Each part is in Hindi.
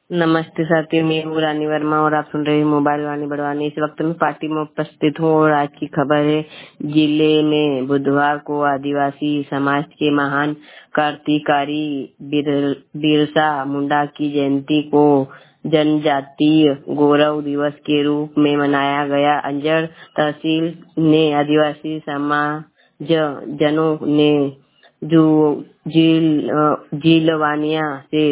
नमस्ते साथियों, मैं हूँ रानी वर्मा और आप सुन रहे हैं मोबाइल वाणी बड़वानी। इस वक्त मैं पार्टी में उपस्थित हूँ और आज की खबर है। जिले में बुधवार को आदिवासी समाज के महान क्रांतिकारी बिरसा मुंडा की जयंती को जनजातीय गौरव दिवस के रूप में मनाया गया। अंजड़ तहसील ने आदिवासी समाज जनों ने जो झीलवानिया से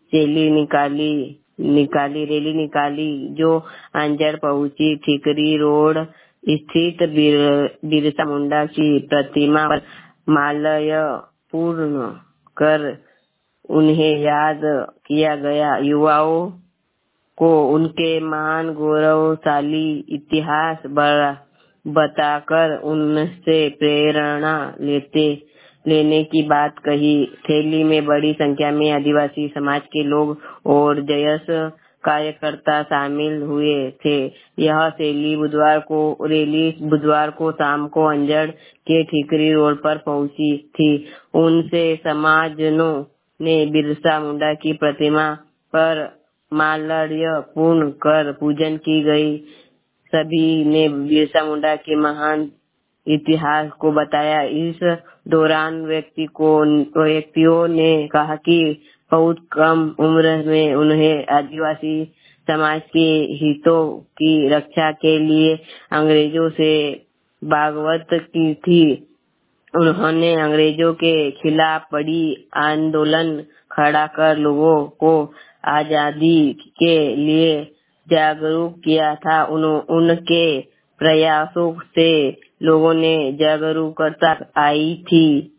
रैली निकाली जो अंजड़ पहुंची। ठीकरी रोड स्थित बिरसा मुंडा की प्रतिमा पर माल्यार्पण कर उन्हें याद किया गया। युवाओं को उनके महान गौरवशाली इतिहास बताकर उनसे प्रेरणा लेने की बात कही। रैली में बड़ी संख्या में आदिवासी समाज के लोग और जयस कार्यकर्ता शामिल हुए थे। यह रैली बुधवार को शाम को अंजड़ के ठीकरी रोड पर पहुंची थी। उनसे समाजजनों ने बिरसा मुंडा की प्रतिमा पर माल्यार्पण कर पूजन की गई। सभी ने बिरसा मुंडा के महान इतिहास को बताया। इस दौरान व्यक्तियों ने कहा कि बहुत कम उम्र में उन्हें आदिवासी समाज के हितों की रक्षा के लिए अंग्रेजों से बगावत की थी। उन्होंने अंग्रेजों के खिलाफ बड़ी आंदोलन खड़ा कर लोगों को आजादी के लिए जागरूक किया था। उनके प्रयासों से लोगों ने जागरूकता आई थी।